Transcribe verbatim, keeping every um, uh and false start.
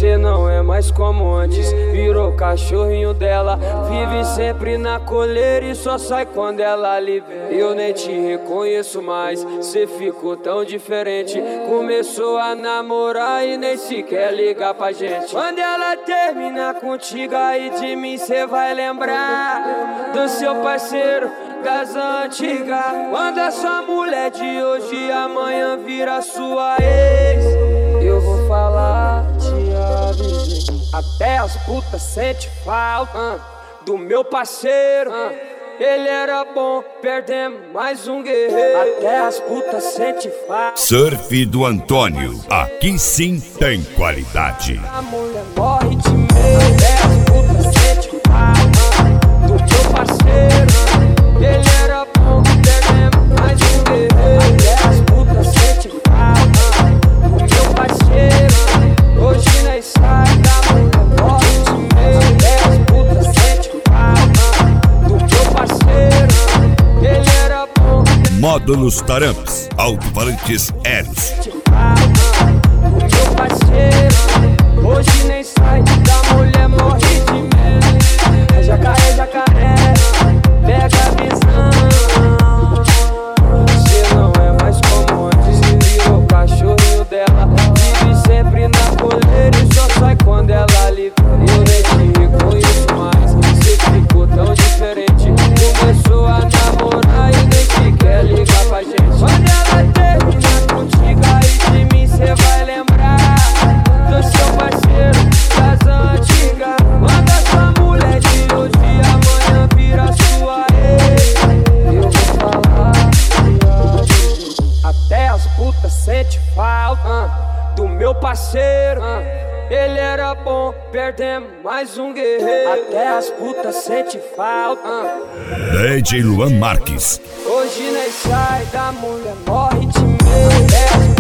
Cê não é mais como antes, virou cachorrinho dela. Vive sempre na coleira e só sai quando ela lhe vê. Eu nem te reconheço mais, cê ficou tão diferente. Começou a namorar e nem sequer ligar pra gente. Quando ela terminar contigo, aí de mim cê vai lembrar do seu parceiro das antigas. Quando a sua mulher de hoje amanhã vira sua ex, eu vou falar, te avisei. Até as putas sente falta uh, do meu parceiro uh, ele era bom, perdemos mais um guerreiro. Até as putas sente falta. Surf do Antônio, aqui sim tem qualidade. A mulher morre de medo. Até as putas sente falta uh, do meu parceiro uh, ele era bom, perdemos mais um guerreiro. Até as putas sente falta uh, do meu parceiro uh, hoje nós sai da mulher morre de medo. Até as putas sente falta do meu parceiro uh, ele era bom. Módulos Taramps, alto-falantes Eros. O meu parceiro hoje nem sai da mulher morre de medo. É jacaré, jacaré, pega a visão. Cê não é mais como antes, virou cachorrinho dela. Vive sempre na coleira e só sai quando ela lhe vê. Eu nem te reconheço mais, cê ficou tão diferente. Começou a namorar e nem sequer ligar pra gente. Quando ela terminar contigo, aí de mim cê vai lembrar do seu parceiro das antigas. Quando a sua mulher de hoje amanhã vira sua ex, eu vou falar, até as putas sente falta uh, do meu parceiro uh, ele era bom, perdemos mais um guerreiro. Até as putas sente falta uh, D J Luan Marques. hoje nós sai da mulher morre de medo. Até as